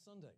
Sunday.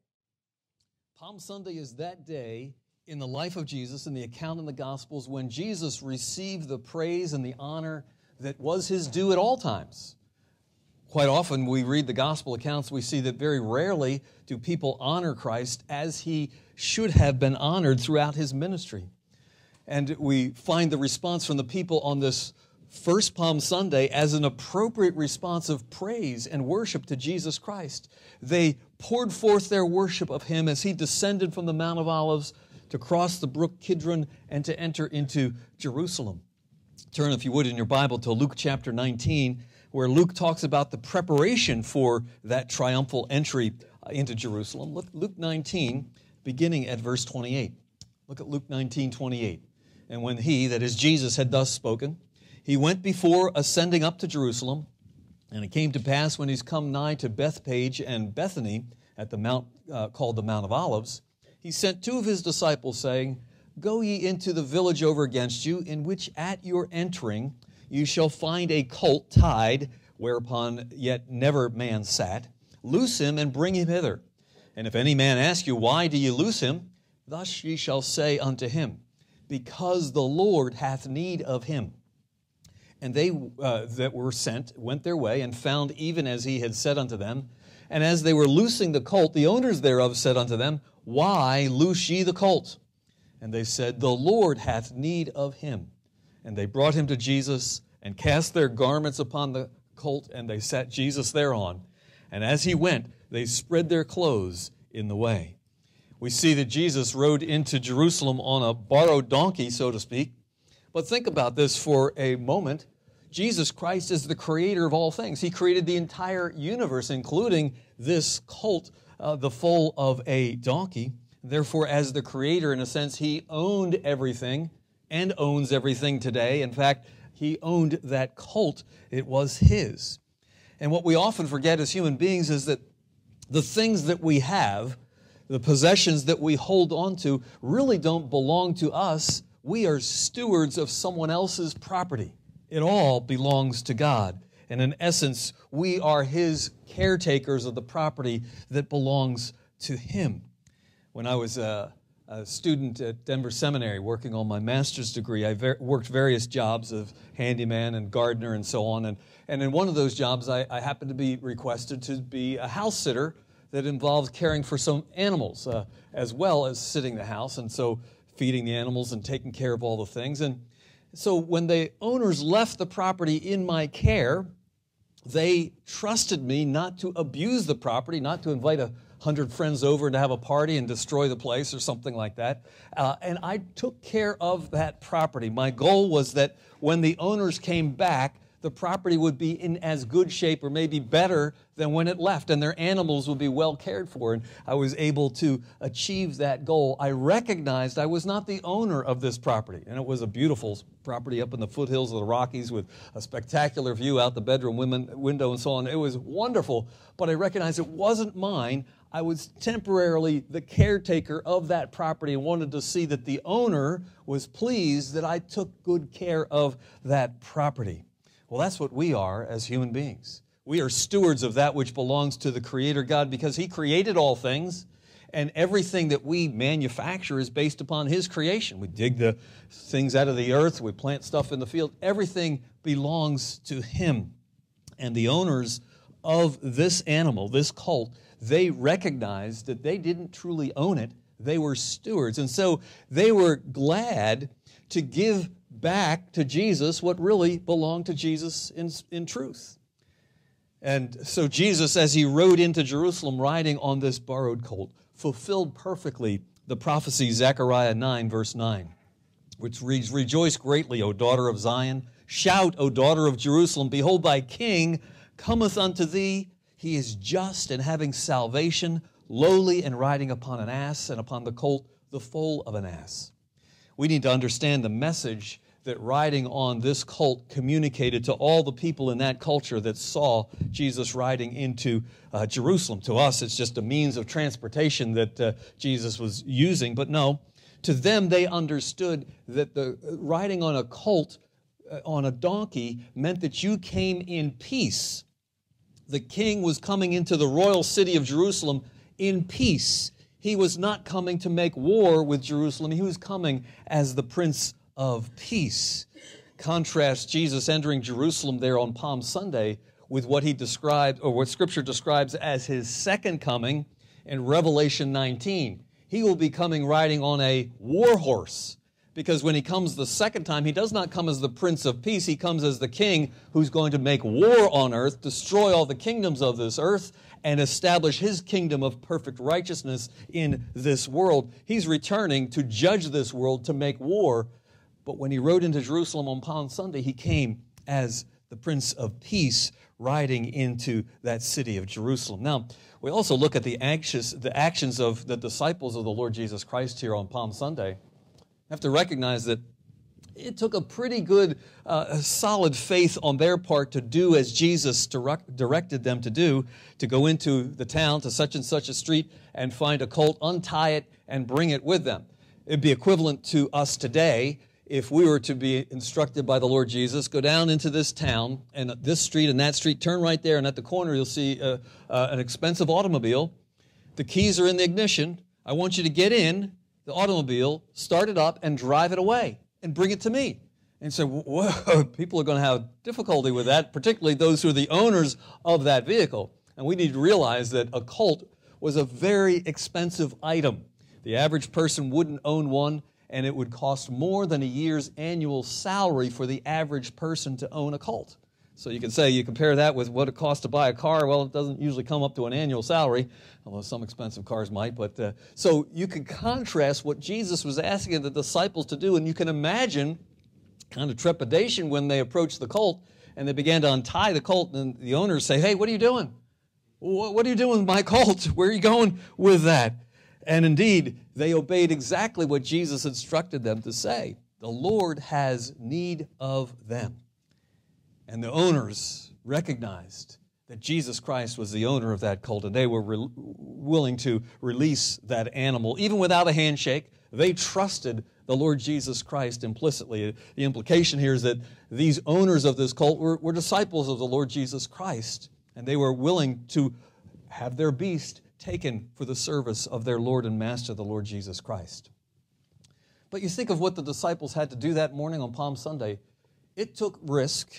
Palm Sunday is that day in the life of Jesus, in the account in the Gospels, when Jesus received the praise and the honor that was his due at all times. Quite often we read the Gospel accounts, we see that very rarely do people honor Christ as he should have been honored throughout his ministry. And we find the response from the people on this first Palm Sunday as an appropriate response of praise and worship to Jesus Christ. They poured forth their worship of him as he descended from the Mount of Olives to cross the brook Kidron and to enter into Jerusalem. Turn, if you would, in your Bible to Luke chapter 19, where Luke talks about the preparation for that triumphal entry into Jerusalem. Look, Luke 19, beginning at verse 28. Look at Luke 19, 28. And when he, that is Jesus, had thus spoken, he went before ascending up to Jerusalem, and it came to pass when he's come nigh to Bethpage and Bethany at the mount called the Mount of Olives, he sent two of his disciples, saying, Go ye into the village over against you, in which at your entering you shall find a colt tied, whereupon yet never man sat. Loose him and bring him hither. And if any man ask you, Why do ye loose him? Thus ye shall say unto him, Because the Lord hath need of him. And they that were sent went their way, and found even as he had said unto them. And as they were loosing the colt, the owners thereof said unto them, Why loose ye the colt? And they said, The Lord hath need of him. And they brought him to Jesus, and cast their garments upon the colt, and they sat Jesus thereon. And as he went, they spread their clothes in the way. We see that Jesus rode into Jerusalem on a borrowed donkey, so to speak. But think about this for a moment. Jesus Christ is the creator of all things. He created the entire universe, including this colt, the foal of a donkey. Therefore, as the creator, in a sense, he owned everything and owns everything today. In fact, he owned that colt. It was his. And what we often forget as human beings is that the things that we have, the possessions that we hold on to, really don't belong to us. We are stewards of someone else's property. It all belongs to God. And in essence, we are his caretakers of the property that belongs to him. When I was a student at Denver Seminary working on my master's degree, I worked various jobs of handyman and gardener and so on. And in one of those jobs, I happened to be requested to be a house sitter that involved caring for some animals as well as sitting the house. And so feeding the animals and taking care of all the things. And so when the owners left the property in my care, they trusted me not to abuse the property, not to invite 100 friends over and to have a party and destroy the place or something like that. And I took care of that property. My goal was that when the owners came back, the property would be in as good shape or maybe better than when it left, and their animals would be well cared for. And I was able to achieve that goal. I recognized I was not the owner of this property, and it was a beautiful property up in the foothills of the Rockies with a spectacular view out the bedroom window and so on. It was wonderful, but I recognized it wasn't mine. I was temporarily the caretaker of that property and wanted to see that the owner was pleased that I took good care of that property. Well, that's what we are as human beings. We are stewards of that which belongs to the Creator God because he created all things, and everything that we manufacture is based upon his creation. We dig the things out of the earth, we plant stuff in the field. Everything belongs to him. And the owners of this animal, this colt, they recognized that they didn't truly own it. They were stewards. And so they were glad to give back to Jesus what really belonged to Jesus in truth. And so Jesus, as he rode into Jerusalem riding on this borrowed colt, fulfilled perfectly the prophecy, Zechariah 9, verse 9, which reads, Rejoice greatly, O daughter of Zion. Shout, O daughter of Jerusalem. Behold, thy king cometh unto thee. He is just and having salvation, lowly and riding upon an ass, and upon the colt, the foal of an ass. We need to understand the message that riding on this colt communicated to all the people in that culture that saw Jesus riding into Jerusalem. To us, it's just a means of transportation that Jesus was using. But no, to them, they understood that the riding on a colt, on a donkey, meant that you came in peace. The king was coming into the royal city of Jerusalem in peace. He was not coming to make war with Jerusalem. He was coming as the Prince of Peace. Contrast Jesus entering Jerusalem there on Palm Sunday with what he described, or what Scripture describes as his second coming in Revelation 19. He will be coming riding on a war horse, because when he comes the second time, he does not come as the Prince of Peace. He comes as the king who's going to make war on earth, destroy all the kingdoms of this earth, and establish his kingdom of perfect righteousness in this world. He's returning to judge this world, to make war. But when he rode into Jerusalem on Palm Sunday, he came as the Prince of Peace, riding into that city of Jerusalem. Now, we also look at the actions of the disciples of the Lord Jesus Christ here on Palm Sunday. You have to recognize that it took a pretty good, solid faith on their part to do as Jesus directed them to do, to go into the town, to such and such a street, and find a colt, untie it, and bring it with them. It'd be equivalent to us today if we were to be instructed by the Lord Jesus, go down into this town, and this street and that street, turn right there, and at the corner you'll see an expensive automobile. The keys are in the ignition. I want you to get in the automobile, start it up, and drive it away, and bring it to me. And so, whoa, people are going to have difficulty with that, particularly those who are the owners of that vehicle. And we need to realize that a colt was a very expensive item. The average person wouldn't own one, and it would cost more than a year's annual salary for the average person to own a colt. So you can say, you compare that with what it costs to buy a car. Well, it doesn't usually come up to an annual salary, although some expensive cars might. But so you can contrast what Jesus was asking the disciples to do, and you can imagine kind of trepidation when they approached the colt and they began to untie the colt, and the owners say, "Hey, what are you doing? What are you doing with my colt? Where are you going with that?" And indeed, they obeyed exactly what Jesus instructed them to say. The Lord has need of them. And the owners recognized that Jesus Christ was the owner of that colt, and they were willing to release that animal. Even without a handshake, they trusted the Lord Jesus Christ implicitly. The implication here is that these owners of this colt were disciples of the Lord Jesus Christ, and they were willing to have their beast taken for the service of their Lord and Master, the Lord Jesus Christ. But you think of what the disciples had to do that morning on Palm Sunday. It took risk.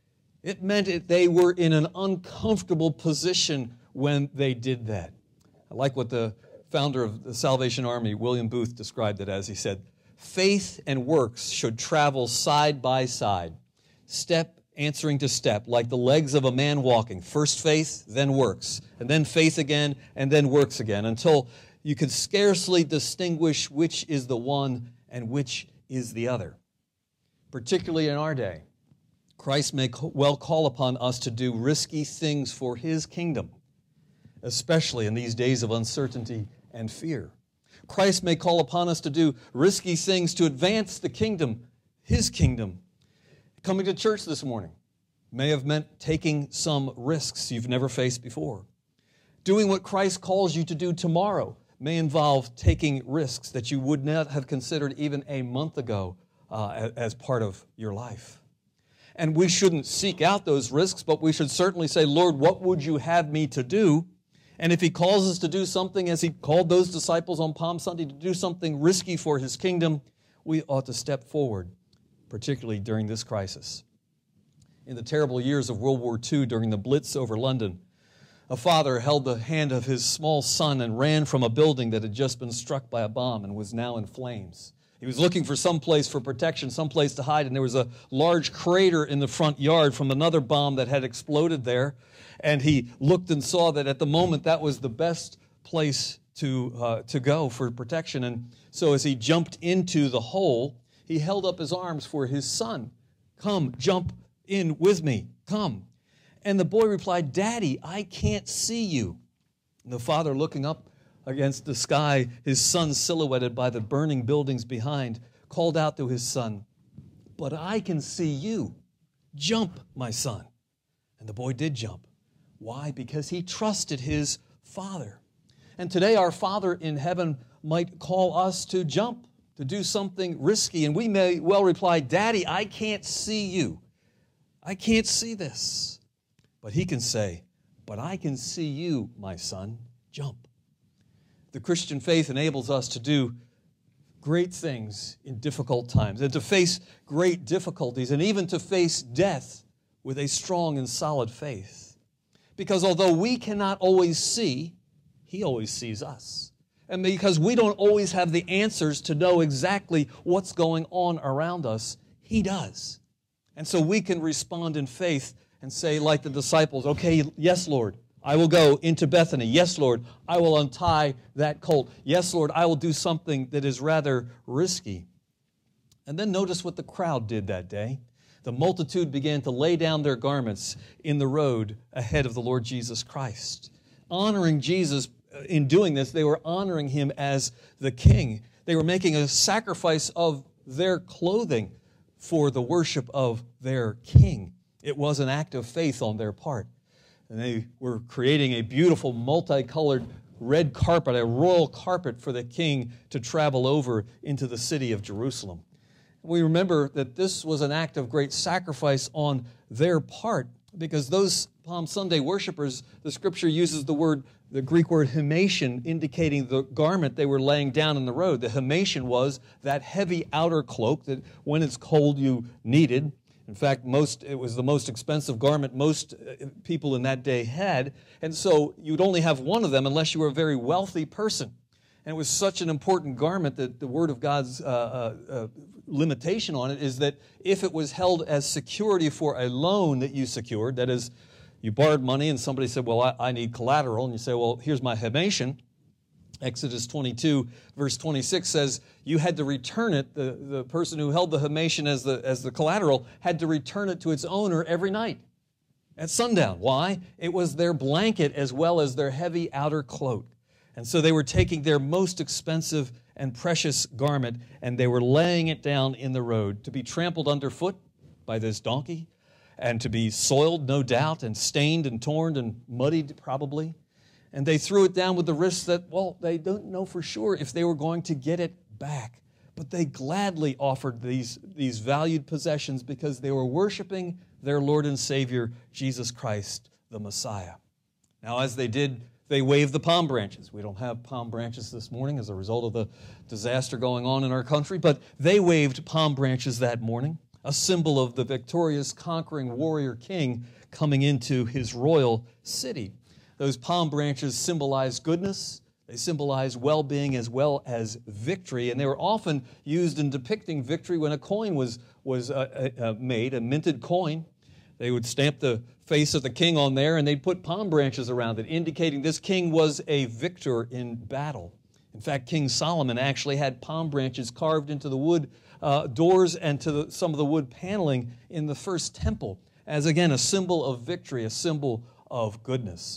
It meant they were in an uncomfortable position when they did that. I like what the founder of the Salvation Army, William Booth, described it as. He said, "Faith and works should travel side by side, step answering to step, like the legs of a man walking. First faith, then works, and then faith again, and then works again, until you can scarcely distinguish which is the one and which is the other." Particularly in our day, Christ may well call upon us to do risky things for His kingdom, especially in these days of uncertainty and fear. Christ may call upon us to do risky things to advance the kingdom, His kingdom. Coming to church this morning may have meant taking some risks you've never faced before. Doing what Christ calls you to do tomorrow may involve taking risks that you would not have considered even a month ago as part of your life. And we shouldn't seek out those risks, but we should certainly say, "Lord, what would you have me to do?" And if He calls us to do something, as He called those disciples on Palm Sunday to do something risky for His kingdom, we ought to step forward, particularly during this crisis. In the terrible years of World War II, during the Blitz over London, a father held the hand of his small son and ran from a building that had just been struck by a bomb and was now in flames. He was looking for some place for protection, some place to hide, and there was a large crater in the front yard from another bomb that had exploded there. And he looked and saw that at the moment that was the best place to go for protection. And so as he jumped into the hole, he held up his arms for his son. "Come, jump in with me, come." And the boy replied, "Daddy, I can't see you." And the father, looking up against the sky, his son silhouetted by the burning buildings behind, called out to his son, "But I can see you. Jump, my son." And the boy did jump. Why? Because he trusted his father. And today our Father in heaven might call us to jump, to do something risky, and we may well reply, "Daddy, I can't see you. I can't see this." But He can say, "But I can see you, my son. Jump." The Christian faith enables us to do great things in difficult times and to face great difficulties and even to face death with a strong and solid faith. Because although we cannot always see, He always sees us. And because we don't always have the answers to know exactly what's going on around us, He does. And so we can respond in faith and say, like the disciples, okay, yes, Lord, I will go into Bethany. Yes, Lord, I will untie that colt. Yes, Lord, I will do something that is rather risky. And then notice what the crowd did that day. The multitude began to lay down their garments in the road ahead of the Lord Jesus Christ. Honoring Jesus, in doing this, they were honoring Him as the King. They were making a sacrifice of their clothing for the worship of their King. It was an act of faith on their part. And they were creating a beautiful multicolored red carpet, a royal carpet for the King to travel over into the city of Jerusalem. We remember that this was an act of great sacrifice on their part because those Palm Sunday worshipers, the Scripture uses the Greek word himation, indicating the garment they were laying down in the road. The himation was that heavy outer cloak that when it's cold you needed. In fact, it was the most expensive garment most people in that day had, and so you'd only have one of them unless you were a very wealthy person. And it was such an important garment that the Word of God's limitation on it is that if it was held as security for a loan that you secured, that is, you borrowed money and somebody said, well, I need collateral, and you say, well, here's my himation. Exodus 22, verse 26 says, you had to return it, the person who held the himation as the collateral had to return it to its owner every night at sundown. Why? It was their blanket as well as their heavy outer cloak. And so they were taking their most expensive and precious garment and they were laying it down in the road to be trampled underfoot by this donkey and to be soiled, no doubt, and stained and torn and muddied probably. And they threw it down with the risk that, well, they don't know for sure if they were going to get it back. But they gladly offered these valued possessions because they were worshiping their Lord and Savior, Jesus Christ, the Messiah. Now, as they did, they waved the palm branches. We don't have palm branches this morning as a result of the disaster going on in our country, but they waved palm branches that morning, a symbol of the victorious, conquering warrior king coming into his royal city. Those palm branches symbolize goodness. They symbolize well-being as well as victory, and they were often used in depicting victory when a coin was made, a minted coin. They would stamp the face of the king on there, and they'd put palm branches around it, indicating this king was a victor in battle. In fact, King Solomon actually had palm branches carved into the wood doors and to some of the wood paneling in the first temple, as again a symbol of victory, a symbol of goodness.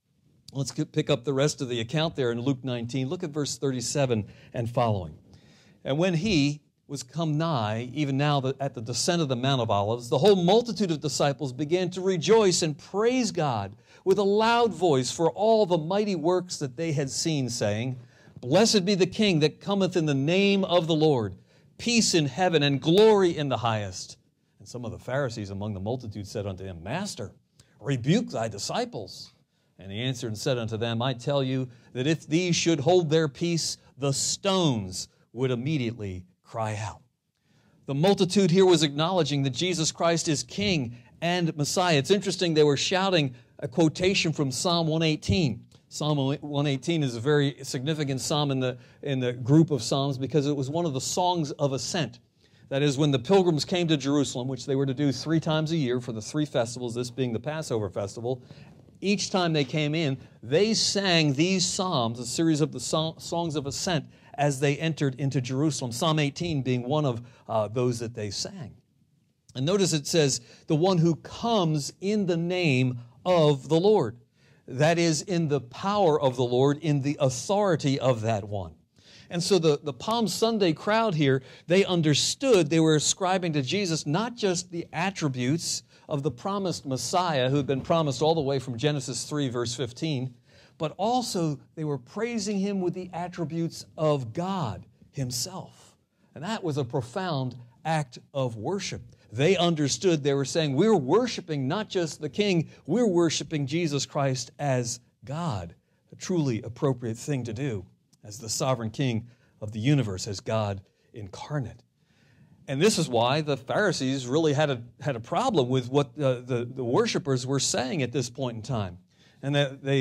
Let's pick up the rest of the account there in Luke 19. Look at verse 37 and following. And when he was come nigh, even now at the descent of the Mount of Olives, the whole multitude of disciples began to rejoice and praise God with a loud voice for all the mighty works that they had seen, saying, Blessed be the King that cometh in the name of the Lord, peace in heaven and glory in the highest. And some of the Pharisees among the multitude said unto him, Master, rebuke thy disciples. And he answered and said unto them, I tell you that if these should hold their peace, the stones would immediately cry out. The multitude here was acknowledging that Jesus Christ is King and Messiah. It's interesting, they were shouting a quotation from Psalm 118. Psalm 118 is a very significant psalm in the group of psalms because it was one of the songs of ascent. That is, when the pilgrims came to Jerusalem, which they were to do 3 times a year for the 3 festivals, this being the Passover festival, each time they came in, they sang these psalms, a series of the songs of ascent, as they entered into Jerusalem, Psalm 18 being one of those that they sang. And notice it says, the one who comes in the name of the Lord. That is, in the power of the Lord, in the authority of that one. And so the Palm Sunday crowd here, they understood they were ascribing to Jesus not just the attributes of the promised Messiah who had been promised all the way from Genesis 3, verse 15, but also they were praising him with the attributes of God himself. And that was a profound act of worship. They understood, they were saying, we're worshiping not just the King, we're worshiping Jesus Christ as God, a truly appropriate thing to do. as the sovereign king of the universe, as God incarnate. And this is why the Pharisees really had a problem with what the worshipers were saying at this point in time. And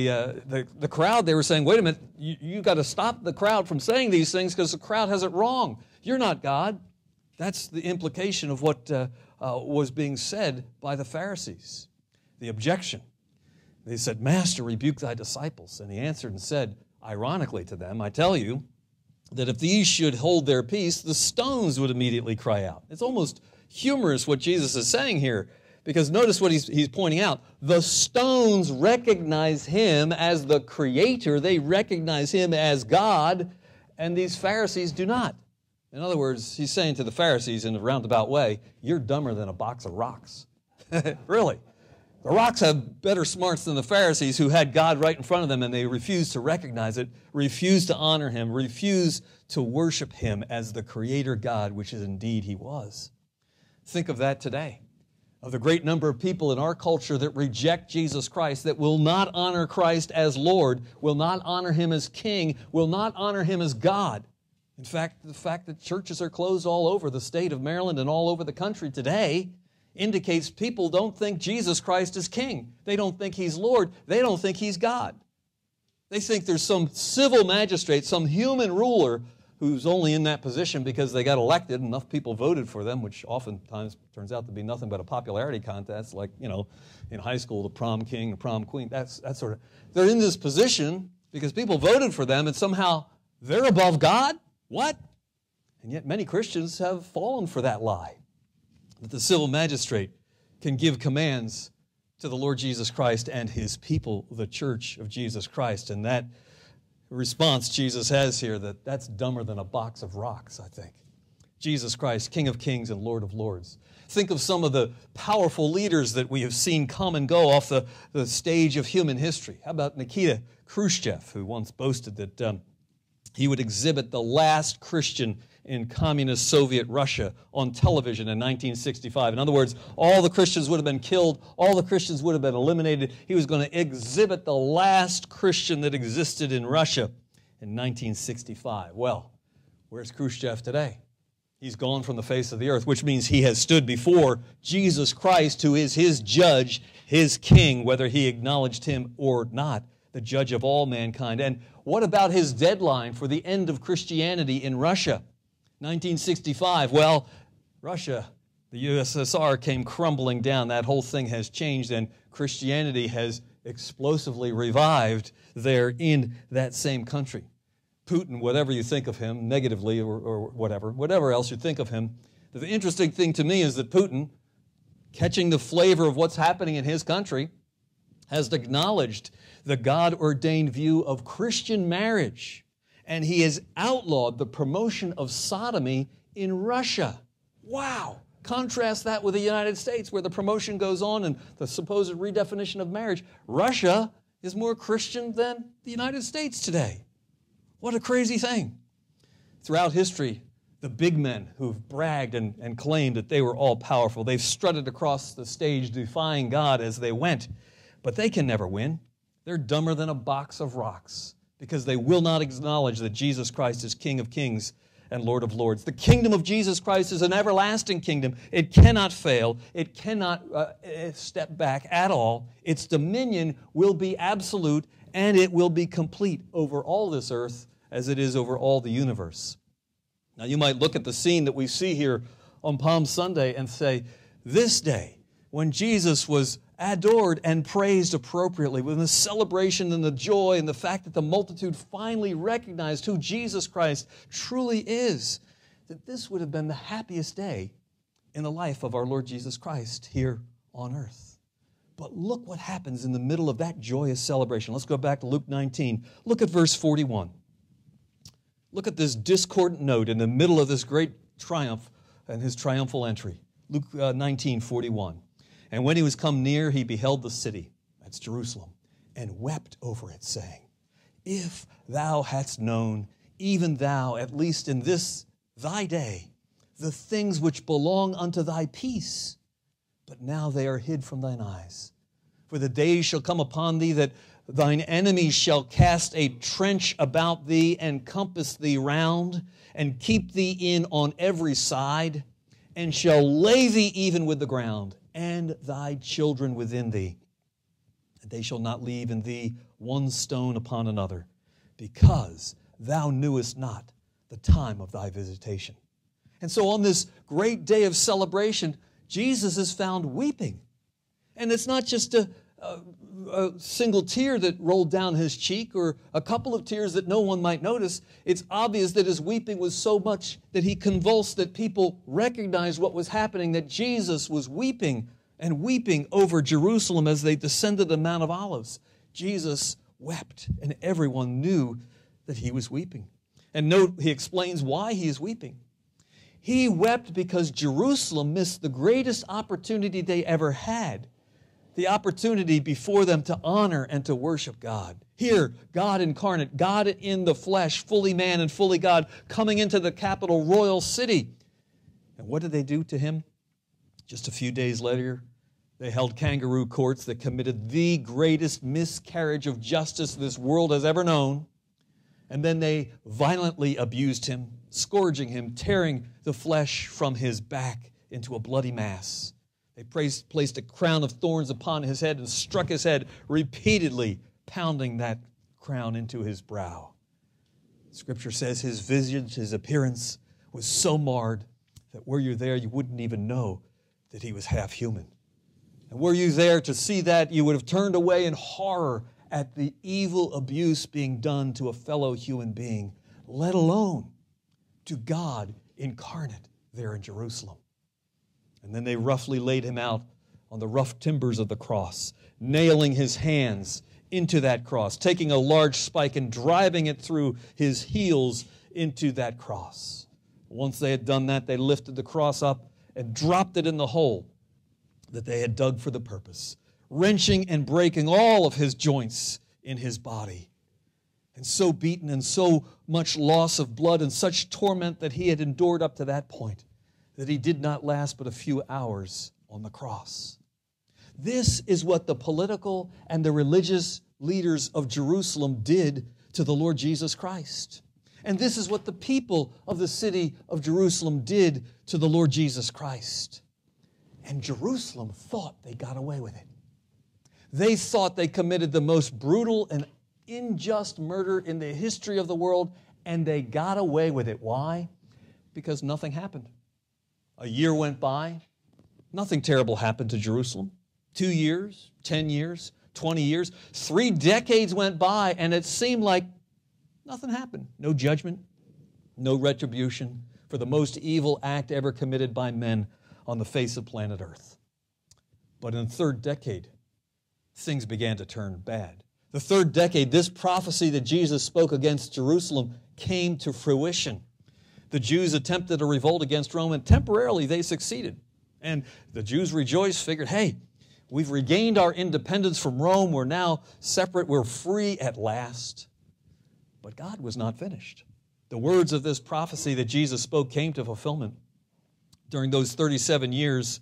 the crowd, they were saying, wait a minute, you got to stop the crowd from saying these things because the crowd has it wrong. You're not God. That's the implication of what was being said by the Pharisees. The objection. They said, Master, rebuke thy disciples. And he answered and said, ironically to them, I tell you, that if these should hold their peace, the stones would immediately cry out. It's almost humorous what Jesus is saying here, because notice what he's pointing out. The stones recognize him as the Creator. They recognize him as God, and these Pharisees do not. In other words, he's saying to the Pharisees in a roundabout way, you're dumber than a box of rocks. Really. The rocks have better smarts than the Pharisees, who had God right in front of them, and they refused to recognize it, refused to honor him, refused to worship him as the Creator God, which is indeed he was. Think of that today, of the great number of people in our culture that reject Jesus Christ, that will not honor Christ as Lord, will not honor him as King, will not honor him as God. In fact, the fact that churches are closed all over the state of Maryland and all over the country today indicates people don't think Jesus Christ is King. They don't think he's Lord. They don't think he's God. They think there's some civil magistrate, some human ruler who's only in that position because they got elected, enough people voted for them, which oftentimes turns out to be nothing but a popularity contest, like, in high school, the prom king, the prom queen, that sort of. They're in this position because people voted for them, and somehow they're above God? What? And yet many Christians have fallen for that lie, that the civil magistrate can give commands to the Lord Jesus Christ and his people, the church of Jesus Christ. And that response Jesus has here, that's dumber than a box of rocks, I think. Jesus Christ, King of kings and Lord of lords. Think of some of the powerful leaders that we have seen come and go off the stage of human history. How about Nikita Khrushchev, who once boasted that he would exhibit the last Christian in communist Soviet Russia on television in 1965. In other words, all the Christians would have been killed, all the Christians would have been eliminated. He was going to exhibit the last Christian that existed in Russia in 1965. Well, where's Khrushchev today? He's gone from the face of the earth, which means he has stood before Jesus Christ, who is his judge, his king, whether he acknowledged him or not, the judge of all mankind. And what about his deadline for the end of Christianity in Russia? 1965, well, Russia, the USSR, came crumbling down. That whole thing has changed, and Christianity has explosively revived there in that same country. Putin, whatever you think of him, negatively or whatever else you think of him, the interesting thing to me is that Putin, catching the flavor of what's happening in his country, has acknowledged the God-ordained view of Christian marriage. And he has outlawed the promotion of sodomy in Russia. Wow! Contrast that with the United States, where the promotion goes on and the supposed redefinition of marriage. Russia is more Christian than the United States today. What a crazy thing. Throughout history, the big men who've bragged and claimed that they were all powerful, they've strutted across the stage defying God as they went, but they can never win. They're dumber than a box of rocks, because they will not acknowledge that Jesus Christ is King of kings and Lord of lords. The kingdom of Jesus Christ is an everlasting kingdom. It cannot fail. It cannot step back at all. Its dominion will be absolute, and it will be complete over all this earth as it is over all the universe. Now, you might look at the scene that we see here on Palm Sunday and say, this day, when Jesus was adored and praised appropriately, with the celebration and the joy and the fact that the multitude finally recognized who Jesus Christ truly is, that this would have been the happiest day in the life of our Lord Jesus Christ here on earth. But look what happens in the middle of that joyous celebration. Let's go back to Luke 19. Look at verse 41. Look at this discordant note in the middle of this great triumph and his triumphal entry. Luke 19:41. And when he was come near, he beheld the city, that's Jerusalem, and wept over it, saying, if thou hadst known, even thou, at least in this thy day, the things which belong unto thy peace, but now they are hid from thine eyes. For the days shall come upon thee that thine enemies shall cast a trench about thee, and compass thee round, and keep thee in on every side, and shall lay thee even with the ground, and thy children within thee. And they shall not leave in thee one stone upon another, because thou knewest not the time of thy visitation. And so on this great day of celebration, Jesus is found weeping. And it's not just a single tear that rolled down his cheek or a couple of tears that no one might notice. It's obvious that his weeping was so much that he convulsed that people recognized what was happening, that Jesus was weeping and weeping over Jerusalem as they descended the Mount of Olives. Jesus wept, and everyone knew that he was weeping. And note, he explains why he is weeping. He wept because Jerusalem missed the greatest opportunity they ever had, the opportunity before them to honor and to worship God. Here, God incarnate, God in the flesh, fully man and fully God, coming into the capital royal city. And what did they do to him? Just a few days later, they held kangaroo courts that committed the greatest miscarriage of justice this world has ever known. And then they violently abused him, scourging him, tearing the flesh from his back into a bloody mass. They placed a crown of thorns upon his head and struck his head repeatedly, pounding that crown into his brow. Scripture says his visage, his appearance was so marred that were you there, you wouldn't even know that he was half human. And were you there to see that, you would have turned away in horror at the evil abuse being done to a fellow human being, let alone to God incarnate there in Jerusalem. And then they roughly laid him out on the rough timbers of the cross, nailing his hands into that cross, taking a large spike and driving it through his heels into that cross. Once they had done that, they lifted the cross up and dropped it in the hole that they had dug for the purpose, wrenching and breaking all of his joints in his body. And so beaten and so much loss of blood and such torment that he had endured up to that point, that he did not last but a few hours on the cross. This is what the political and the religious leaders of Jerusalem did to the Lord Jesus Christ. And this is what the people of the city of Jerusalem did to the Lord Jesus Christ. And Jerusalem thought they got away with it. They thought they committed the most brutal and unjust murder in the history of the world, and they got away with it. Why? Because nothing happened. A year went by. Nothing terrible happened to Jerusalem. 2 years, 10 years, 20 years, 3 decades went by, and it seemed like nothing happened. No judgment, no retribution for the most evil act ever committed by men on the face of planet Earth. But in the 3rd decade, things began to turn bad. The 3rd decade, this prophecy that Jesus spoke against Jerusalem came to fruition. The Jews attempted a revolt against Rome, and temporarily they succeeded. And the Jews rejoiced, figured, hey, we've regained our independence from Rome. We're now separate. We're free at last. But God was not finished. The words of this prophecy that Jesus spoke came to fulfillment. During those 37 years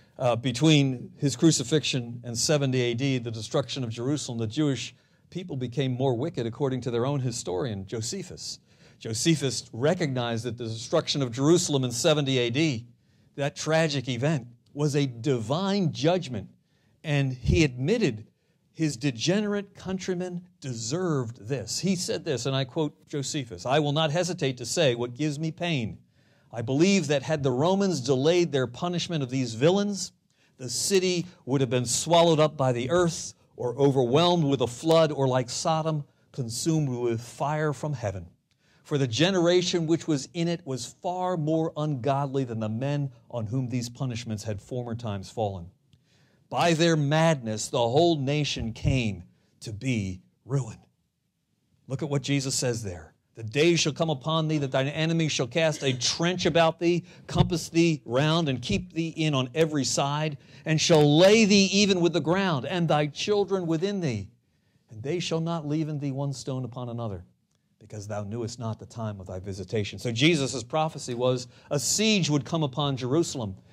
between his crucifixion and 70 AD, the destruction of Jerusalem, the Jewish people became more wicked, according to their own historian, Josephus. Josephus recognized that the destruction of Jerusalem in 70 AD, that tragic event, was a divine judgment, and he admitted his degenerate countrymen deserved this. He said this, and I quote Josephus, "I will not hesitate to say what gives me pain. I believe that had the Romans delayed their punishment of these villains, the city would have been swallowed up by the earth, or overwhelmed with a flood, or like Sodom, consumed with fire from heaven. For the generation which was in it was far more ungodly than the men on whom these punishments had former times fallen. By their madness, the whole nation came to be ruined." Look at what Jesus says there. "The day shall come upon thee that thine enemies shall cast a trench about thee, compass thee round, and keep thee in on every side, and shall lay thee even with the ground, and thy children within thee. And they shall not leave in thee one stone upon another, because thou knewest not the time of thy visitation." So Jesus' prophecy was a siege would come upon Jerusalem,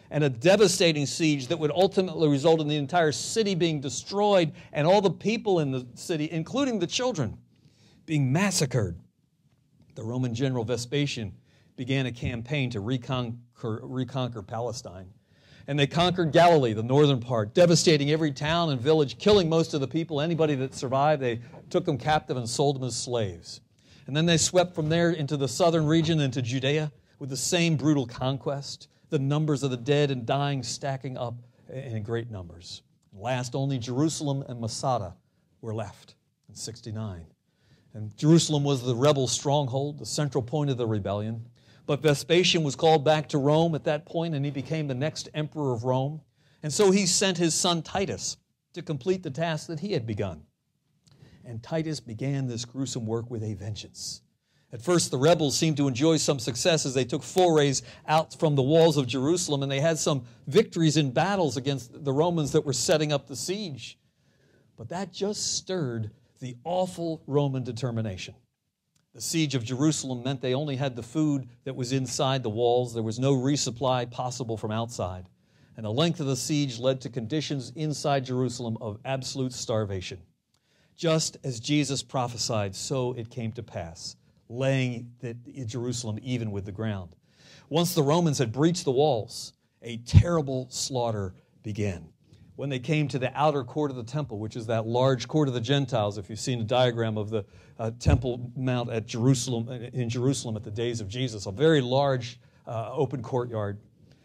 and a devastating siege that would ultimately result in the entire city being destroyed and all the people in the city, including the children, being massacred. The Roman general Vespasian began a campaign to reconquer Palestine. And they conquered Galilee, the northern part, devastating every town and village, killing most of the people. Anybody that survived, they took them captive and sold them as slaves. And then they swept from there into the southern region, into Judea, with the same brutal conquest, the numbers of the dead and dying stacking up in great numbers. Last, only Jerusalem and Masada were left in 69. And Jerusalem was the rebel stronghold, the central point of the rebellion. But Vespasian was called back to Rome at that point, and he became the next emperor of Rome. And so he sent his son Titus to complete the task that he had begun. And Titus began this gruesome work with a vengeance. At first, the rebels seemed to enjoy some success as they took forays out from the walls of Jerusalem, and they had some victories in battles against the Romans that were setting up the siege. But that just stirred the awful Roman determination. The siege of Jerusalem meant they only had the food that was inside the walls. There was no resupply possible from outside. And the length of the siege led to conditions inside Jerusalem of absolute starvation. Just as Jesus prophesied, so it came to pass, laying Jerusalem even with the ground. Once the Romans had breached the walls, a terrible slaughter began. When they came to the outer court of the temple, which is that large court of the Gentiles, if you've seen a diagram of the Temple Mount at Jerusalem, in Jerusalem at the days of Jesus, a very large open courtyard.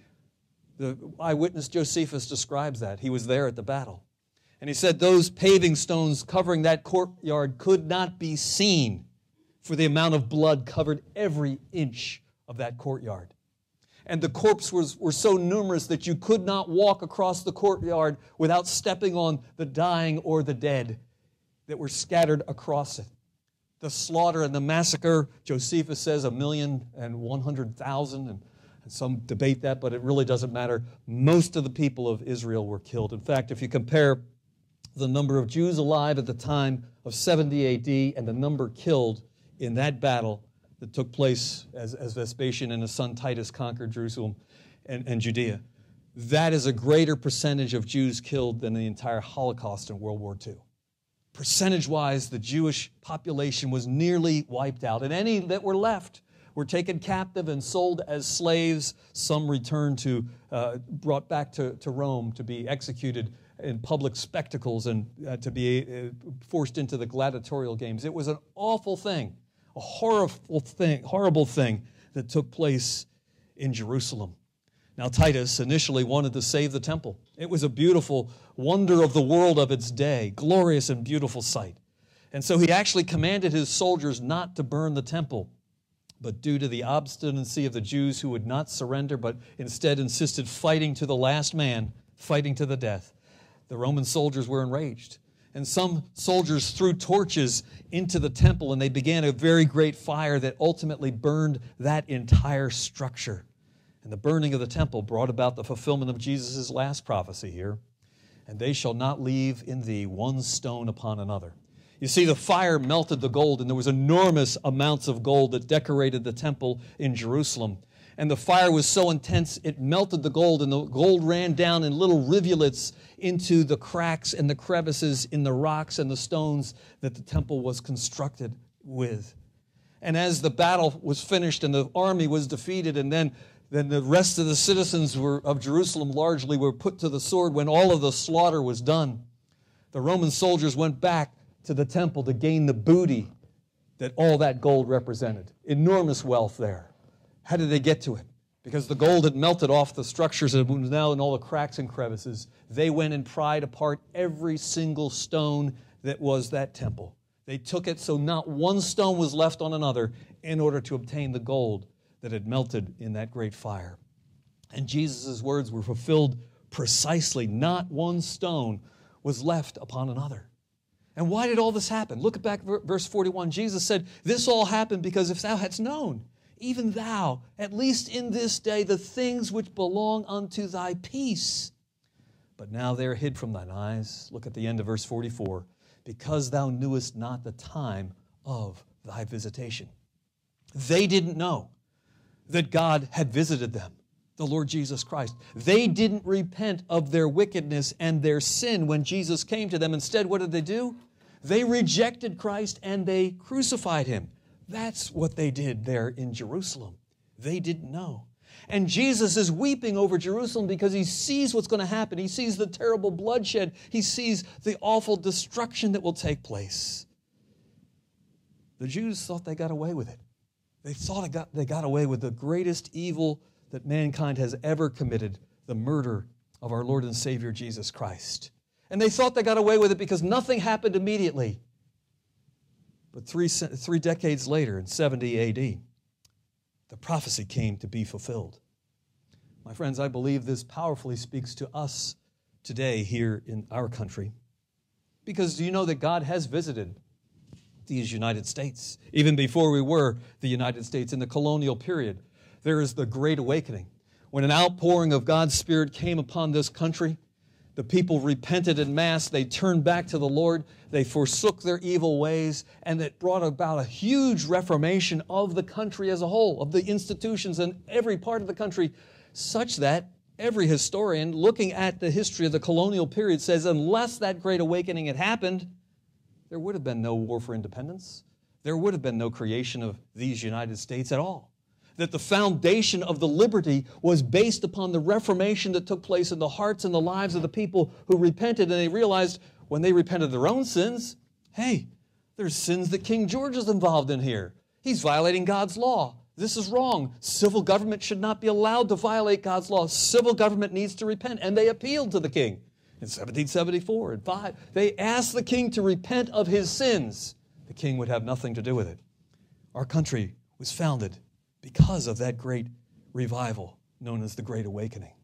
The eyewitness Josephus describes that. He was there at the battle. And he said those paving stones covering that courtyard could not be seen, for the amount of blood covered every inch of that courtyard. And the corpses were so numerous that you could not walk across the courtyard without stepping on the dying or the dead that were scattered across it. The slaughter and the massacre, Josephus says 1,100,000, and some debate that, but it really doesn't matter. Most of the people of Israel were killed. In fact, if you compare the number of Jews alive at the time of 70 A.D. and the number killed in that battle that took place as Vespasian and his son Titus conquered Jerusalem and Judea, that is a greater percentage of Jews killed than the entire Holocaust in World War II. Percentage-wise, the Jewish population was nearly wiped out, and any that were left were taken captive and sold as slaves. Some returned brought back to Rome to be executed in public spectacles and to be forced into the gladiatorial games. It was an awful thing, a horrible thing that took place in Jerusalem. Now, Titus initially wanted to save the temple. It was a beautiful wonder of the world of its day, glorious and beautiful sight. And so he actually commanded his soldiers not to burn the temple. But due to the obstinacy of the Jews who would not surrender, but instead insisted fighting to the last man, fighting to the death, the Roman soldiers were enraged. And some soldiers threw torches into the temple, and they began a very great fire that ultimately burned that entire structure. And the burning of the temple brought about the fulfillment of Jesus' last prophecy here. And they shall not leave in thee one stone upon another. You see, the fire melted the gold, and there was enormous amounts of gold that decorated the temple in Jerusalem. And the fire was so intense, it melted the gold, and the gold ran down in little rivulets into the cracks and the crevices in the rocks and the stones that the temple was constructed with. And as the battle was finished and the army was defeated, and then the rest of the citizens of Jerusalem largely were put to the sword when all of the slaughter was done, the Roman soldiers went back to the temple to gain the booty that all that gold represented. Enormous wealth there. How did they get to it? Because the gold had melted off the structures and was now in all the cracks and crevices. They went and pried apart every single stone that was that temple. They took it so not one stone was left on another in order to obtain the gold that had melted in that great fire. And Jesus' words were fulfilled precisely. Not one stone was left upon another. And why did all this happen? Look back at verse 41. Jesus said, this all happened because if thou hadst known, even thou, at least in this day, the things which belong unto thy peace. But now they are hid from thine eyes. Look at the end of verse 44. Because thou knewest not the time of thy visitation. They didn't know that God had visited them. the Lord Jesus Christ. They didn't repent of their wickedness and their sin when Jesus came to them. Instead, what did they do? They rejected Christ and they crucified Him. That's what they did there in Jerusalem. They didn't know. And Jesus is weeping over Jerusalem because He sees what's going to happen. He sees the terrible bloodshed. He sees the awful destruction that will take place. The Jews thought they got away with it. They thought they got away with the greatest evil that mankind has ever committed, the murder of our Lord and Savior Jesus Christ. And they thought they got away with it because nothing happened immediately. But three decades later, in 70 A.D., the prophecy came to be fulfilled. My friends, I believe this powerfully speaks to us today here in our country. Because do you know that God has visited these United States? Even before we were the United States, in the colonial period, there is the Great Awakening. When an outpouring of God's Spirit came upon this country, the people repented en masse. They turned back to the Lord. They forsook their evil ways, and it brought about a huge reformation of the country as a whole, of the institutions in every part of the country, such that every historian looking at the history of the colonial period says unless that Great Awakening had happened, there would have been no war for independence. There would have been no creation of these United States at all. That the foundation of the liberty was based upon the reformation that took place in the hearts and the lives of the people who repented, and they realized when they repented of their own sins, hey, there's sins that King George is involved in here. He's violating God's law. This is wrong. Civil government should not be allowed to violate God's law. Civil government needs to repent, and they appealed to the king in 1774 and 5. They asked the king to repent of his sins. The king would have nothing to do with it. Our country was founded because of that great revival known as the Great Awakening.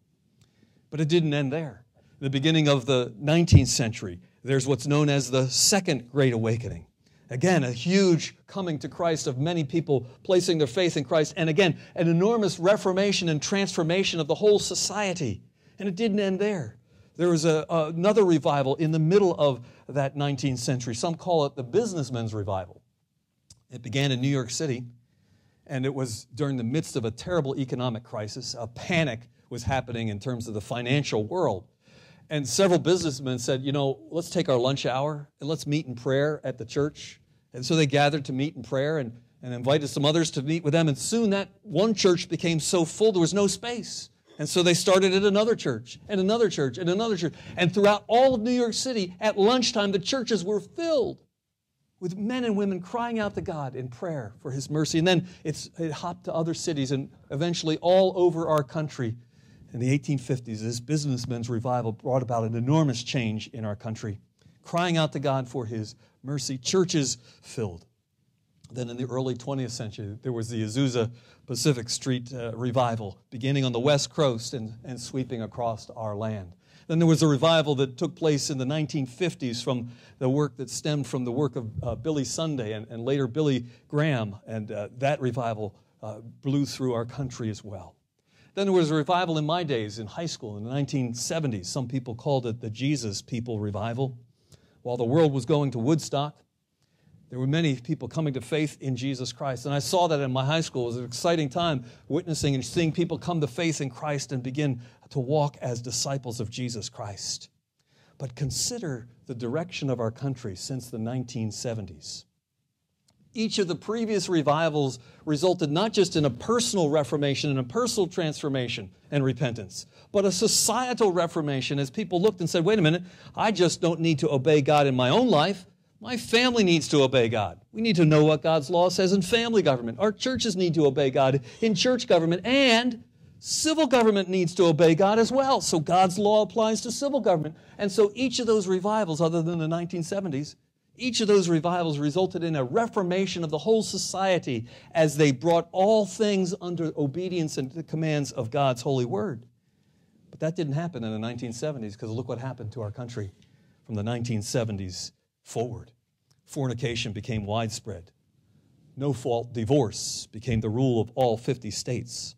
But it didn't end there. In the beginning of the 19th century, there's what's known as the Second Great Awakening. Again, a huge coming to Christ of many people placing their faith in Christ. And again, an enormous reformation and transformation of the whole society. And it didn't end there. There was another revival in the middle of that 19th century. Some call it the businessmen's revival. It began in New York City. And it was during the midst of a terrible economic crisis. A panic was happening in terms of the financial world. And several businessmen said, let's take our lunch hour and let's meet in prayer at the church. And so they gathered to meet in prayer and invited some others to meet with them. And soon that one church became so full there was no space. And so they started at another church and another church and another church. And throughout all of New York City, at lunchtime, the churches were filled with men and women crying out to God in prayer for His mercy. And then it hopped to other cities and eventually all over our country. In the 1850s, this businessmen's revival brought about an enormous change in our country, crying out to God for His mercy. Churches filled. Then in the early 20th century, there was the Azusa Pacific Street revival, beginning on the West Coast and sweeping across our land. Then there was a revival that took place in the 1950s from the work that stemmed from the work of Billy Sunday and later Billy Graham, and that revival blew through our country as well. Then there was a revival in my days in high school in the 1970s. Some people called it the Jesus People Revival. While the world was going to Woodstock, there were many people coming to faith in Jesus Christ. And I saw that in my high school. It was an exciting time witnessing and seeing people come to faith in Christ and begin to walk as disciples of Jesus Christ. But consider the direction of our country since the 1970s. Each of the previous revivals resulted not just in a personal reformation and a personal transformation and repentance, but a societal reformation as people looked and said, wait a minute, I just don't need to obey God in my own life. My family needs to obey God. We need to know what God's law says in family government. Our churches need to obey God in church government, and civil government needs to obey God as well. So God's law applies to civil government. And so each of those revivals, other than the 1970s, each of those revivals resulted in a reformation of the whole society as they brought all things under obedience and the commands of God's holy word. But that didn't happen in the 1970s, because look what happened to our country from the 1970s forward. Fornication became widespread. No-fault divorce became the rule of all 50 states.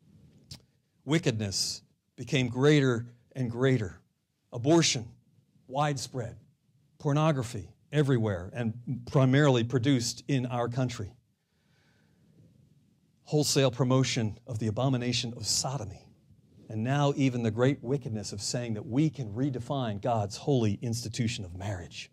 Wickedness became greater and greater. Abortion, widespread. Pornography, everywhere, and primarily produced in our country. Wholesale promotion of the abomination of sodomy and now even the great wickedness of saying that we can redefine God's holy institution of marriage.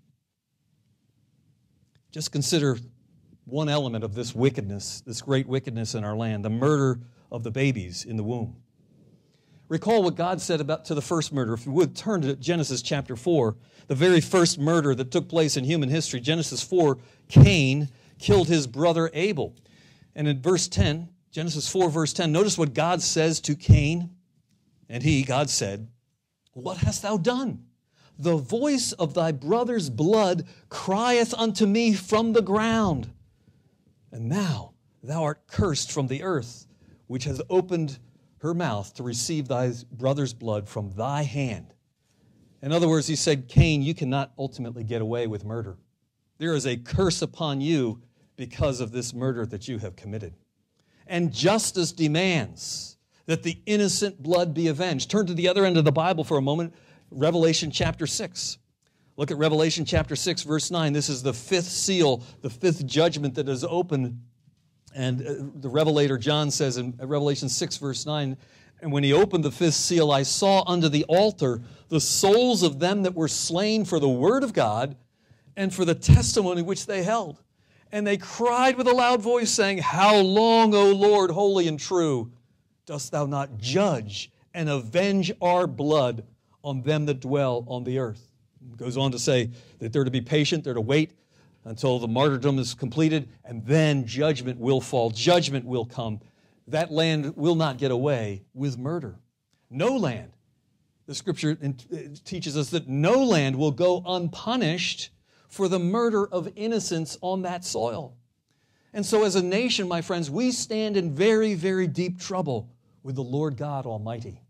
Just consider one element of this wickedness, this great wickedness in our land, the murder of the babies in the womb. Recall what God said to the first murder. If you would, turn to Genesis chapter 4, the very first murder that took place in human history. Genesis 4, Cain killed his brother Abel. And in verse 10, Genesis 4, verse 10, notice what God says to Cain. And God said, "What hast thou done? The voice of thy brother's blood crieth unto me from the ground. And now thou art cursed from the earth, which has opened her mouth to receive thy brother's blood from thy hand." In other words, he said, Cain, you cannot ultimately get away with murder. There is a curse upon you because of this murder that you have committed. And justice demands that the innocent blood be avenged. Turn to the other end of the Bible for a moment, Revelation chapter 6. Look at Revelation chapter 6, verse 9. This is the fifth seal, the fifth judgment that is opened. And the Revelator John says in Revelation 6, verse 9, "And when he opened the fifth seal, I saw under the altar the souls of them that were slain for the word of God and for the testimony which they held. And they cried with a loud voice, saying, How long, O Lord, holy and true, dost thou not judge and avenge our blood on them that dwell on the earth?" It goes on to say that they're to be patient, they're to wait until the martyrdom is completed, and then judgment will fall, judgment will come. That land will not get away with murder. No land. The Scripture teaches us that no land will go unpunished for the murder of innocents on that soil. And so as a nation, my friends, we stand in very, very deep trouble with the Lord God Almighty.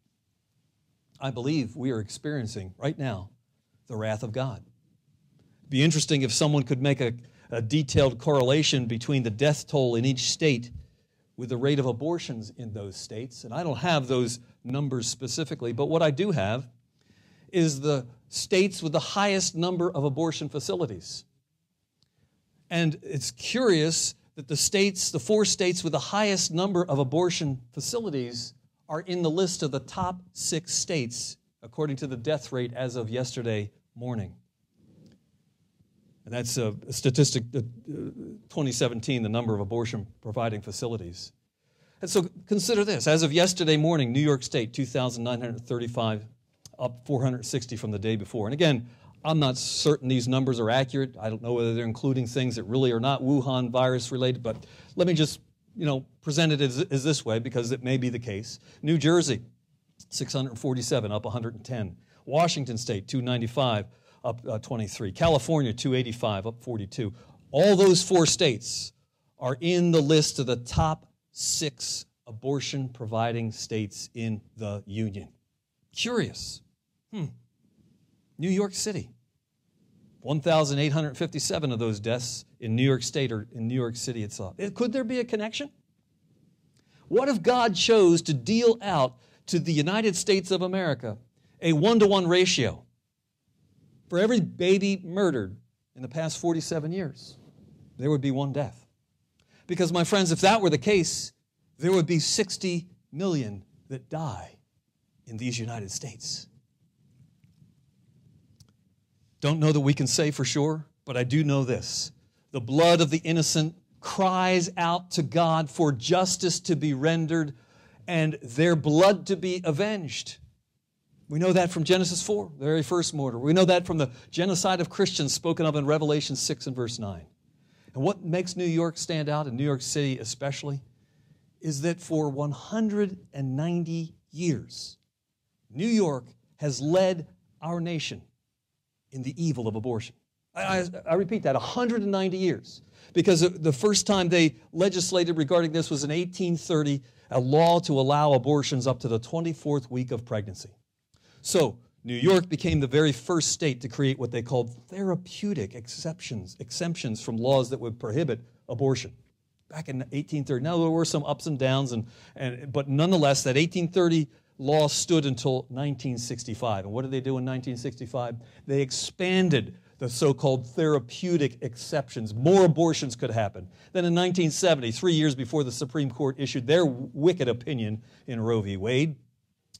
I believe we are experiencing right now the wrath of God. It'd be interesting if someone could make a detailed correlation between the death toll in each state with the rate of abortions in those states. And I don't have those numbers specifically, but what I do have is the states with the highest number of abortion facilities. And it's curious that the 4 states with the highest number of abortion facilities are in the list of the top 6 states, according to the death rate as of yesterday morning. And that's a statistic, 2017, the number of abortion-providing facilities. And so consider this. As of yesterday morning, New York State, 2,935, up 460 from the day before. And again, I'm not certain these numbers are accurate. I don't know whether they're including things that really are not Wuhan virus related, but let me just present it as this way because it may be the case. New Jersey, 647, up 110. Washington State, 295, up 23. California, 285, up 42. All those 4 states are in the list of the top 6 abortion-providing states in the Union. Curious. New York City. 1,857 of those deaths in New York State or in New York City itself. Could there be a connection? What if God chose to deal out to the United States of America a 1-to-1 ratio for every baby murdered in the past 47 years? There would be 1 death. Because, my friends, if that were the case, there would be 60 million that die in these United States. Don't know that we can say for sure, but I do know this. The blood of the innocent cries out to God for justice to be rendered and their blood to be avenged. We know that from Genesis 4, the very first murder. We know that from the genocide of Christians spoken of in Revelation 6 and verse 9. And what makes New York stand out, and New York City especially, is that for 190 years, New York has led our nation in the evil of abortion. I repeat that, 190 years. Because the first time they legislated regarding this was in 1830, a law to allow abortions up to the 24th week of pregnancy. So, New York became the very first state to create what they called therapeutic exemptions from laws that would prohibit abortion. Back in 1830. Now, there were some ups and downs, but nonetheless, that 1830 law stood until 1965. And what did they do in 1965? They expanded the so-called therapeutic exceptions. More abortions could happen. Then in 1970, 3 years before the Supreme Court issued their wicked opinion in Roe v. Wade,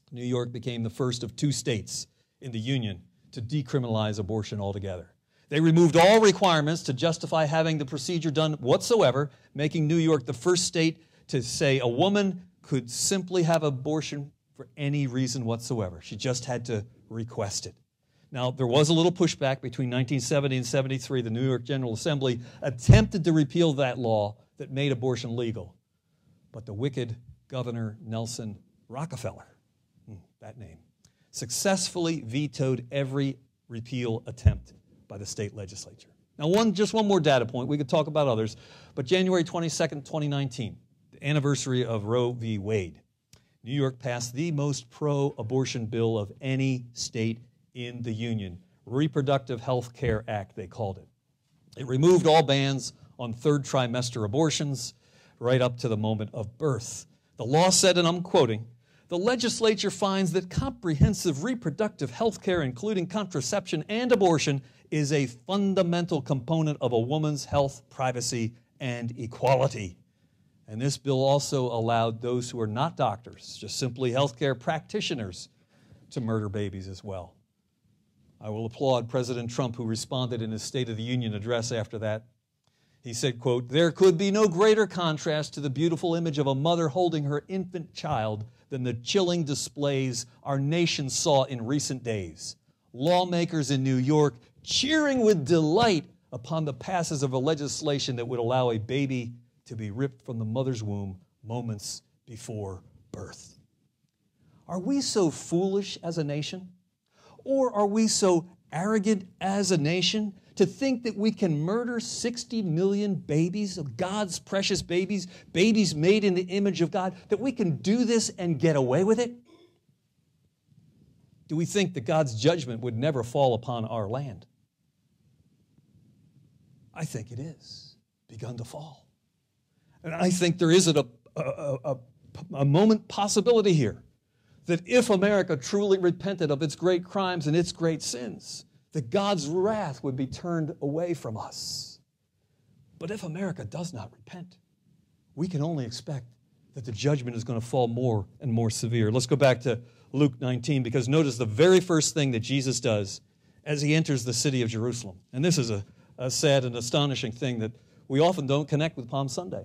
New York became the first of 2 states in the Union to decriminalize abortion altogether. They removed all requirements to justify having the procedure done whatsoever, making New York the first state to say a woman could simply have abortion for any reason whatsoever. She just had to request it. Now, there was a little pushback between 1970 and 73. The New York General Assembly attempted to repeal that law that made abortion legal. But the wicked Governor Nelson Rockefeller, that name, successfully vetoed every repeal attempt by the state legislature. Now, just one more data point. We could talk about others. But January 22nd, 2019, the anniversary of Roe v. Wade, New York passed the most pro-abortion bill of any state in the Union. Reproductive Health Care Act, they called it. It removed all bans on third trimester abortions right up to the moment of birth. The law said, and I'm quoting, "The legislature finds that comprehensive reproductive health care, including contraception and abortion, is a fundamental component of a woman's health, privacy, and equality." And this bill also allowed those who are not doctors, just simply healthcare practitioners, to murder babies as well. I will applaud President Trump, who responded in his State of the Union address after that. He said, quote, "There could be no greater contrast to the beautiful image of a mother holding her infant child than the chilling displays our nation saw in recent days. Lawmakers in New York cheering with delight upon the passage of a legislation that would allow a baby to be ripped from the mother's womb moments before birth." Are we so foolish as a nation? Or are we so arrogant as a nation to think that we can murder 60 million babies, of God's precious babies, babies made in the image of God, that we can do this and get away with it? Do we think that God's judgment would never fall upon our land? I think it is begun to fall. And I think there is a moment possibility here that if America truly repented of its great crimes and its great sins, that God's wrath would be turned away from us. But if America does not repent, we can only expect that the judgment is going to fall more and more severe. Let's go back to Luke 19, because notice the very first thing that Jesus does as he enters the city of Jerusalem. And this is a sad and astonishing thing that we often don't connect with Palm Sunday.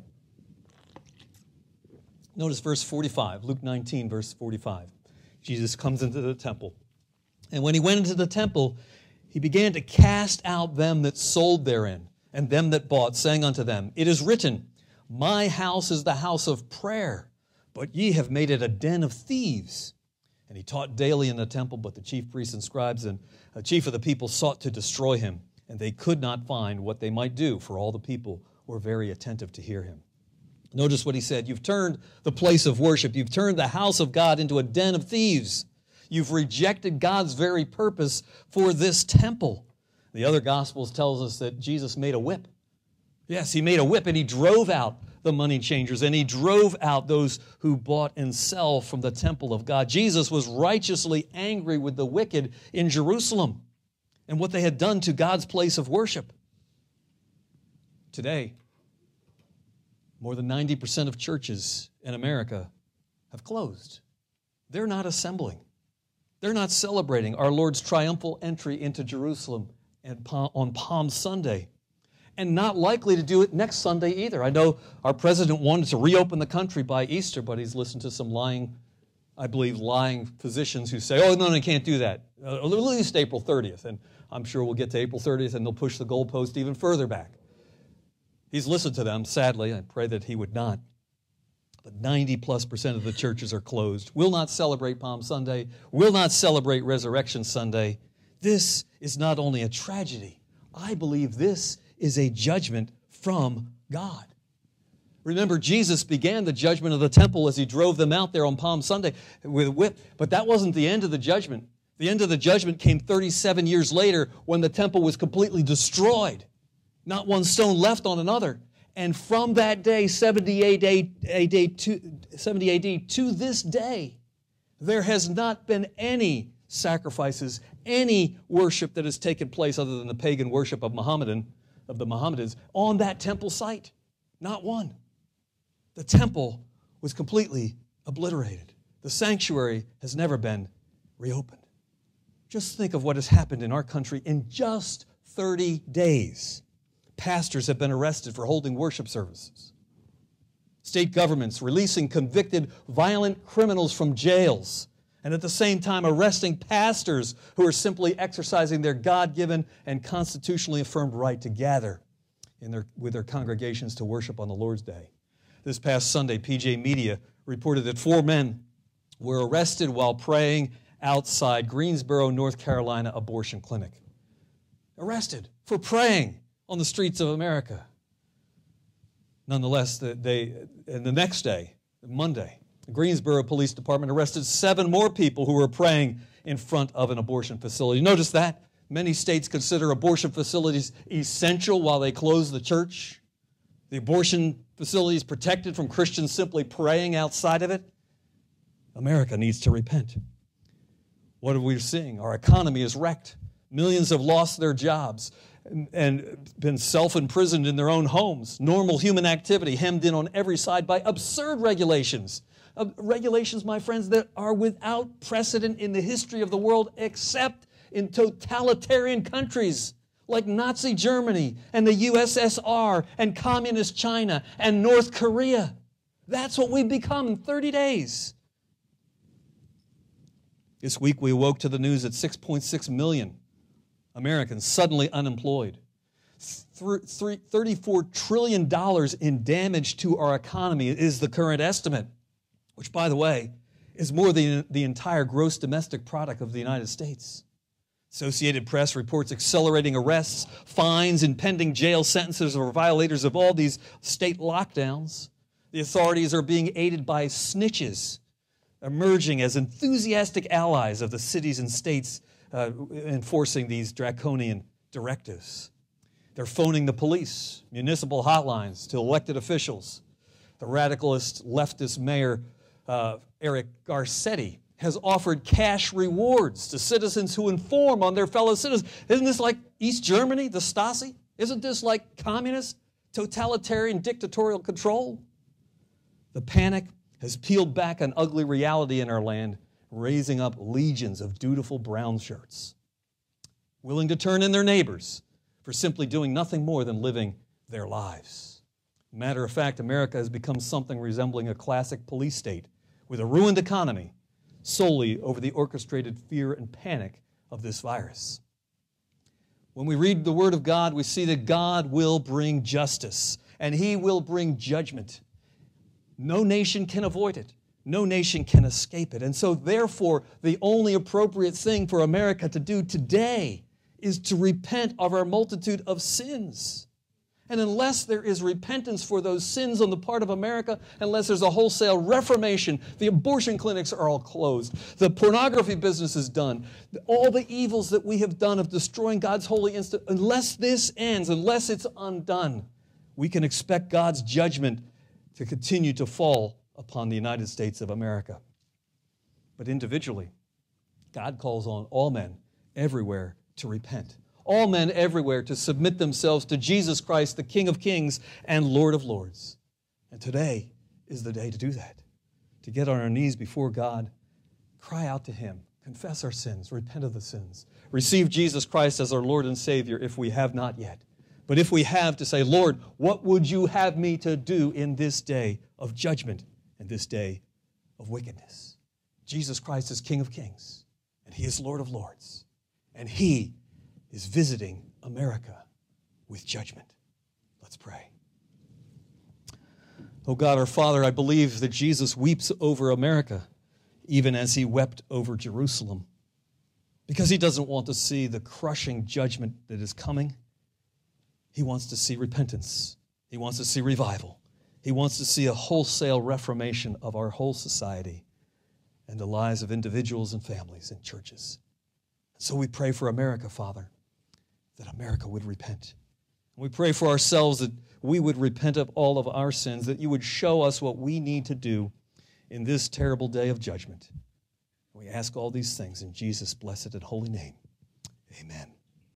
Notice verse 45, Luke 19, verse 45. Jesus comes into the temple. And when he went into the temple, he began to cast out them that sold therein, and them that bought, saying unto them, "It is written, My house is the house of prayer, but ye have made it a den of thieves." And he taught daily in the temple, but the chief priests and scribes and the chief of the people sought to destroy him, and they could not find what they might do, for all the people were very attentive to hear him. Notice what he said. You've turned the place of worship. You've turned the house of God into a den of thieves. You've rejected God's very purpose for this temple. The other Gospels tells us that Jesus made a whip. Yes, he made a whip, and he drove out the money changers, and he drove out those who bought and sell from the temple of God. Jesus was righteously angry with the wicked in Jerusalem and what they had done to God's place of worship. Today, more than 90% of churches in America have closed. They're not assembling. They're not celebrating our Lord's triumphal entry into Jerusalem on Palm Sunday, and not likely to do it next Sunday either. I know our president wanted to reopen the country by Easter, but he's listened to some lying physicians who say, "Oh, no, you can't do that. At least April 30th. And I'm sure we'll get to April 30th, and they'll push the goalpost even further back. He's listened to them, sadly. I pray that he would not. But 90+% of the churches are closed, will not celebrate Palm Sunday, will not celebrate Resurrection Sunday. This is not only a tragedy. I believe this is a judgment from God. Remember, Jesus began the judgment of the temple as he drove them out there on Palm Sunday with a whip. But that wasn't the end of the judgment. The end of the judgment came 37 years later when the temple was completely destroyed. Not one stone left on another. And from that day, 70 AD to this day, there has not been any sacrifices, any worship that has taken place other than the pagan worship of the Mohammedans on that temple site. Not one. The temple was completely obliterated. The sanctuary has never been reopened. Just think of what has happened in our country in just 30 days. Pastors have been arrested for holding worship services. State governments releasing convicted violent criminals from jails, and at the same time arresting pastors who are simply exercising their God-given and constitutionally affirmed right to gather with their congregations to worship on the Lord's Day. This past Sunday, PJ Media reported that 4 men were arrested while praying outside Greensboro, North Carolina abortion clinic. Arrested for praying on the streets of America. Nonetheless, the next day, Monday, the Greensboro Police Department arrested 7 more people who were praying in front of an abortion facility. Notice that? Many states consider abortion facilities essential while they close the church. The abortion facility is protected from Christians simply praying outside of it. America needs to repent. What are we seeing? Our economy is wrecked. Millions have lost their jobs and been self-imprisoned in their own homes. Normal human activity hemmed in on every side by absurd regulations. Regulations, my friends, that are without precedent in the history of the world except in totalitarian countries like Nazi Germany and the USSR and Communist China and North Korea. That's what we've become in 30 days. This week we awoke to the news that 6.6 million Americans suddenly unemployed. $34 trillion in damage to our economy is the current estimate, which, by the way, is more than the entire gross domestic product of the United States. Associated Press reports accelerating arrests, fines, and pending jail sentences for violators of all these state lockdowns. The authorities are being aided by snitches, emerging as enthusiastic allies of the cities and states enforcing these draconian directives. They're phoning the police, municipal hotlines to elected officials. The radicalist leftist mayor, Eric Garcetti, has offered cash rewards to citizens who inform on their fellow citizens. Isn't this like East Germany, the Stasi? Isn't this like communist, totalitarian, dictatorial control? The panic has peeled back an ugly reality in our land, raising up legions of dutiful brown shirts, willing to turn in their neighbors for simply doing nothing more than living their lives. Matter of fact, America has become something resembling a classic police state with a ruined economy solely over the orchestrated fear and panic of this virus. When we read the Word of God, we see that God will bring justice, and He will bring judgment. No nation can avoid it. No nation can escape it. And so, therefore, the only appropriate thing for America to do today is to repent of our multitude of sins. And unless there is repentance for those sins on the part of America, unless there's a wholesale reformation, the abortion clinics are all closed, the pornography business is done, all the evils that we have done of destroying God's holy instant, unless this ends, unless it's undone, we can expect God's judgment to continue to fall upon the United States of America. But individually, God calls on all men everywhere to repent. All men everywhere to submit themselves to Jesus Christ, the King of Kings and Lord of Lords. And today is the day to do that, to get on our knees before God, cry out to Him, confess our sins, repent of the sins, receive Jesus Christ as our Lord and Savior if we have not yet. But if we have, to say, Lord, what would you have me to do in this day of judgment and this day of wickedness? Jesus Christ is King of Kings, and He is Lord of Lords, and He is visiting America with judgment. Let's pray. Oh God, our Father, I believe that Jesus weeps over America, even as He wept over Jerusalem, because He doesn't want to see the crushing judgment that is coming. He wants to see repentance. He wants to see revival. He wants to see a wholesale reformation of our whole society and the lives of individuals and families and churches. So we pray for America, Father, that America would repent. We pray for ourselves that we would repent of all of our sins, that you would show us what we need to do in this terrible day of judgment. We ask all these things in Jesus' blessed and holy name. Amen.